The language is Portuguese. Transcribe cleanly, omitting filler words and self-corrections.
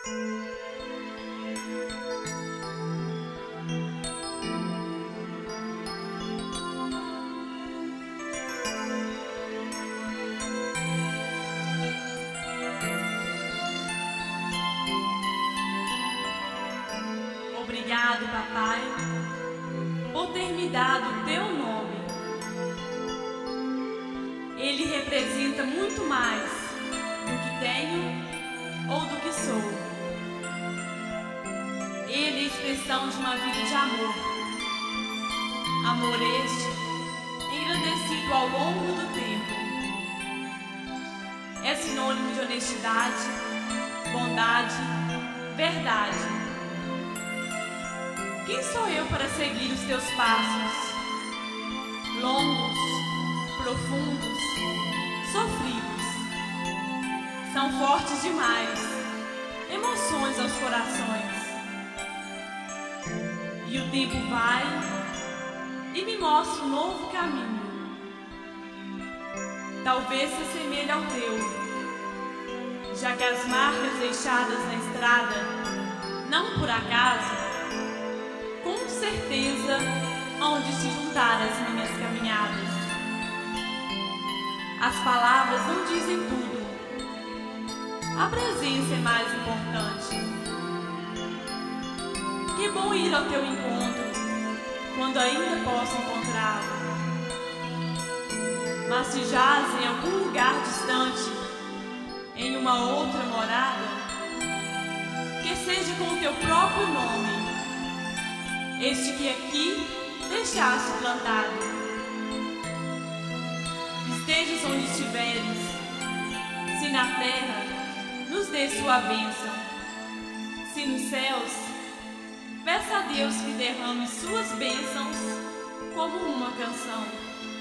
Obrigado, Papai, por ter me dado o teu nome. Ele representa muito mais do que tenho ou do que sou. Ele é a expressão de uma vida de amor. Amor este engrandecido ao longo do tempo. É sinônimo de honestidade, bondade, verdade. Quem sou eu para seguir os teus passos? Longos, profundos, sofridos. São fortes demais, emoções aos corações. E o tempo vai e me mostra um novo caminho. Talvez se assemelhe ao teu, já que as marcas deixadas na estrada, não por acaso, com certeza onde se juntar as minhas caminhadas. As palavras não dizem tudo. A presença é mais importante. Que bom ir ao teu encontro, quando ainda posso encontrá-lo. Mas se jaz em algum lugar distante, em uma outra morada, que seja com o teu próprio nome, este que aqui deixaste plantado. Estejas onde estiveres, se na terra nos dê sua bênção, se nos céus, peça a Deus que derrame suas bênçãos como uma canção.